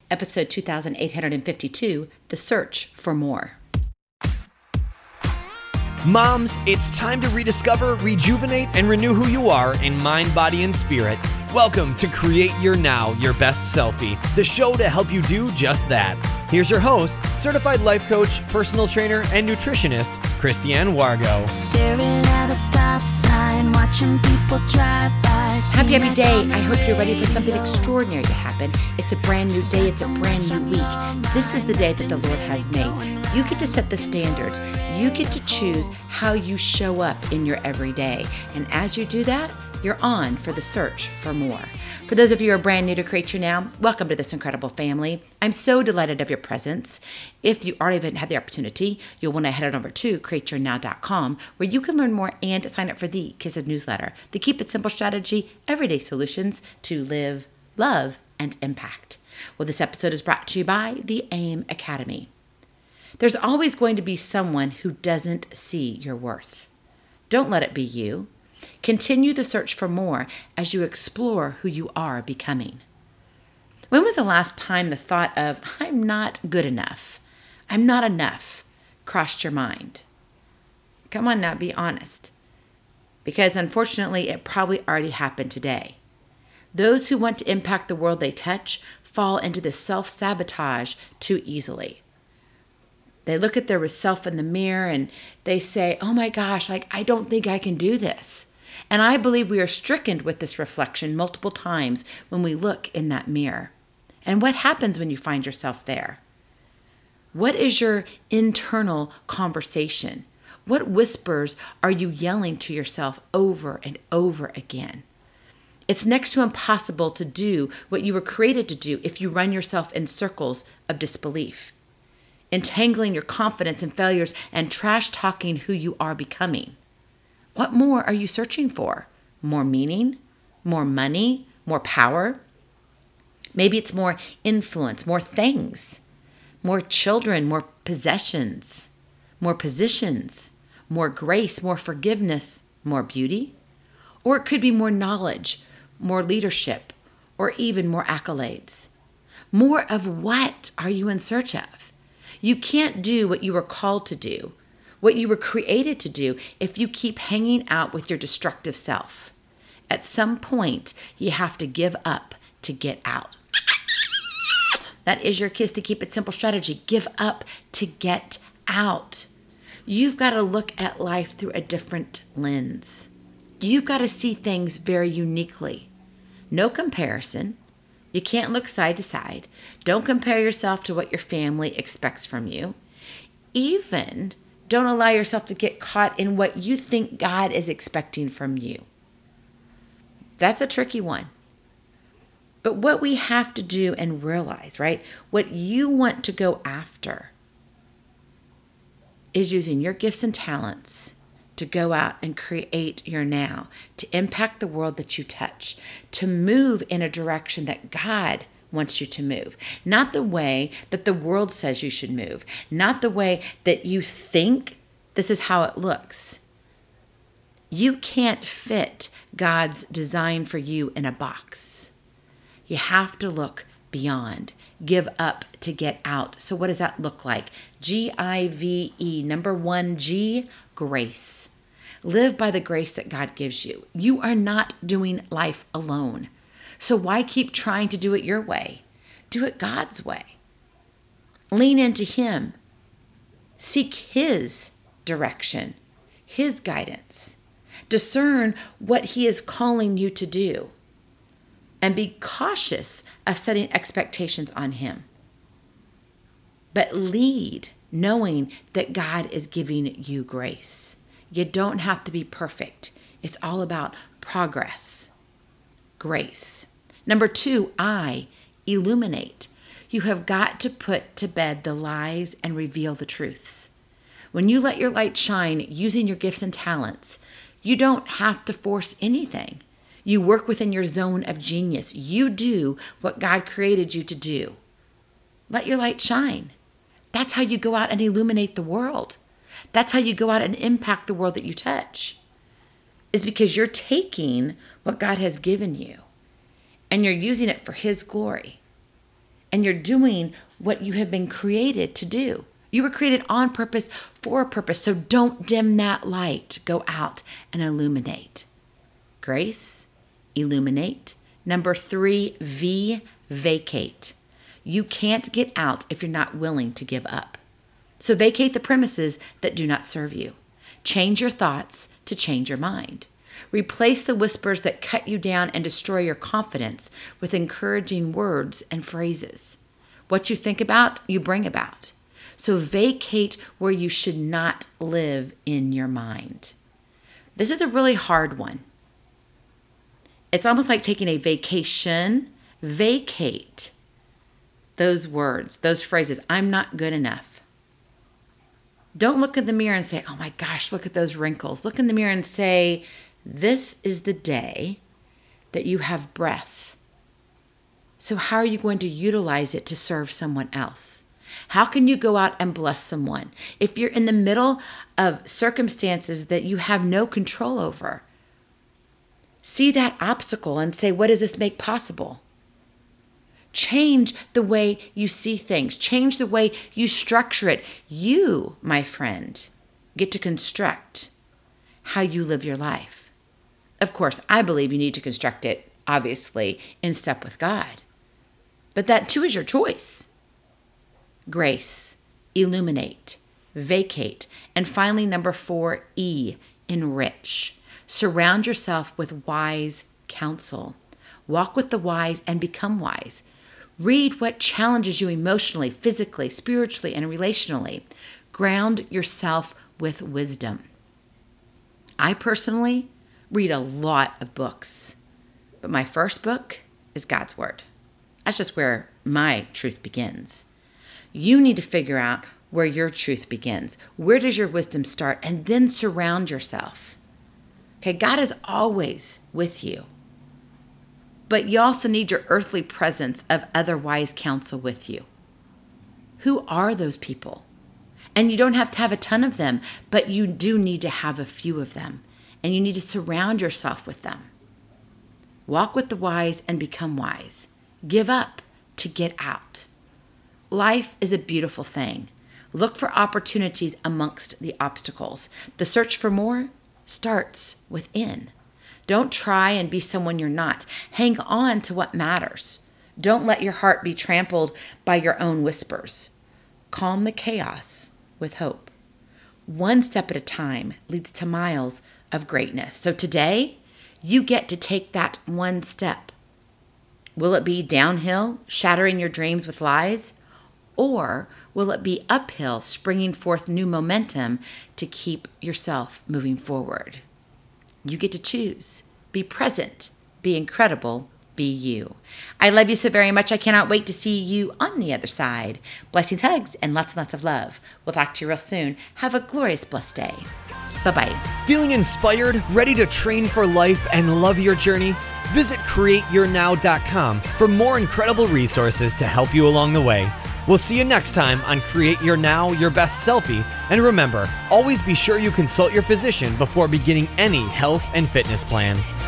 episode 2852, The Search for More. Moms, it's time to rediscover, rejuvenate, and renew who you are in mind, body, and spirit. Welcome to Create Your Now, Your Best Selfie, the show to help you do just that. Here's your host, certified life coach, personal trainer, and nutritionist, Christiane Wargo. Staring at a stop sign, watching people drive by. Happy day. I hope you're ready for something extraordinary to happen. It's a brand new day. It's a brand new week. This is the day that the Lord has made. You get to set the standards. You get to choose how you show up in your everyday. And as you do that, you're on for the search for more. For those of you who are brand new to Create Your Now, welcome to this incredible family. I'm so delighted of your presence. If you already haven't had the opportunity, you'll want to head on over to createyournow.com, where you can learn more and sign up for the Kisses newsletter, the Keep It Simple strategy, everyday solutions to live, love, and impact. Well, this episode is brought to you by the AIM Academy. There's always going to be someone who doesn't see your worth. Don't let it be you. Continue the search for more as you explore who you are becoming. When was the last time the thought of, I'm not good enough, I'm not enough, crossed your mind? Come on now, be honest. Because unfortunately, it probably already happened today. Those who want to impact the world they touch fall into this self-sabotage too easily. They look at their self in the mirror and they say, oh my gosh, I don't think I can do this. And I believe we are stricken with this reflection multiple times when we look in that mirror. And what happens when you find yourself there? What is your internal conversation? What whispers are you yelling to yourself over and over again? It's next to impossible to do what you were created to do if you run yourself in circles of disbelief, entangling your confidence in failures and trash talking who you are becoming. What more are you searching for? More meaning? More money? More power? Maybe it's more influence, more things, more children, more possessions, more positions, more grace, more forgiveness, more beauty. Or it could be more knowledge, more leadership, or even more accolades. More of what are you in search of? You can't do what you were called to do, what you were created to do, if you keep hanging out with your destructive self. At some point, you have to give up to get out. That is your Kiss to Keep It Simple strategy. Give up to get out. You've got to look at life through a different lens. You've got to see things very uniquely. No comparison. You can't look side to side. Don't compare yourself to what your family expects from you. Even don't allow yourself to get caught in what you think God is expecting from you. That's a tricky one. But what we have to do and realize, right, what you want to go after is using your gifts and talents to go out and create your now, to impact the world that you touch, to move in a direction that God wants you to move. Not the way that the world says you should move. Not the way that you think this is how it looks. You can't fit God's design for you in a box. You have to look beyond. Give up to get out. So what does that look like? Give. Number 1, G, grace. Live by the grace that God gives you. You are not doing life alone. So why keep trying to do it your way? Do it God's way. Lean into Him. Seek His direction, His guidance. Discern what He is calling you to do. And be cautious of setting expectations on Him. But lead knowing that God is giving you grace. You don't have to be perfect. It's all about progress. Grace. Number 2, I, illuminate. You have got to put to bed the lies and reveal the truths. When you let your light shine using your gifts and talents, you don't have to force anything. You work within your zone of genius. You do what God created you to do. Let your light shine. That's how you go out and illuminate the world. That's how you go out and impact the world that you touch. Is because you're taking what God has given you and you're using it for His glory. and you're doing what you have been created to do. You were created on purpose for a purpose, so don't dim that light. Go out and illuminate. Grace, illuminate. Number 3, V, vacate. You can't get out if you're not willing to give up. So vacate the premises that do not serve you. Change your thoughts to change your mind. Replace the whispers that cut you down and destroy your confidence with encouraging words and phrases. What you think about, you bring about. So vacate where you should not live in your mind. This is a really hard one. It's almost like taking a vacation. Vacate those words, those phrases. I'm not good enough. Don't look in the mirror and say, oh my gosh, look at those wrinkles. Look in the mirror and say, this is the day that you have breath. So how are you going to utilize it to serve someone else? How can you go out and bless someone if you're in the middle of circumstances that you have no control over? See that obstacle and say, what does this make possible? Change the way you see things. Change the way you structure it. You, my friend, get to construct how you live your life. Of course, I believe you need to construct it, obviously, in step with God. But that too is your choice. Grace, illuminate, vacate, and finally, number 4, E, enrich. Surround yourself with wise counsel. Walk with the wise and become wise. Read what challenges you emotionally, physically, spiritually, and relationally. Ground yourself with wisdom. I personally read a lot of books, but my first book is God's Word. That's just where my truth begins. You need to figure out where your truth begins. Where does your wisdom start? And then surround yourself. Okay, God is always with you. But you also need your earthly presence of other wise counsel with you. Who are those people? And you don't have to have a ton of them, but you do need to have a few of them. And you need to surround yourself with them. Walk with the wise and become wise. Give up to get out. Life is a beautiful thing. Look for opportunities amongst the obstacles. The search for more starts within. Don't try and be someone you're not. Hang on to what matters. Don't let your heart be trampled by your own whispers. Calm the chaos with hope. One step at a time leads to miles of greatness. So today, you get to take that one step. Will it be downhill, shattering your dreams with lies? Or will it be uphill, springing forth new momentum to keep yourself moving forward? You get to choose. Be present. Be incredible. Be you. I love you so very much. I cannot wait to see you on the other side. Blessings, hugs, and lots of love. We'll talk to you real soon. Have a glorious, blessed day. Bye-bye. Feeling inspired, ready to train for life, and love your journey? Visit CreateYourNow.com for more incredible resources to help you along the way. We'll see you next time on Create Your Now, Your Best Selfie. And remember, always be sure you consult your physician before beginning any health and fitness plan.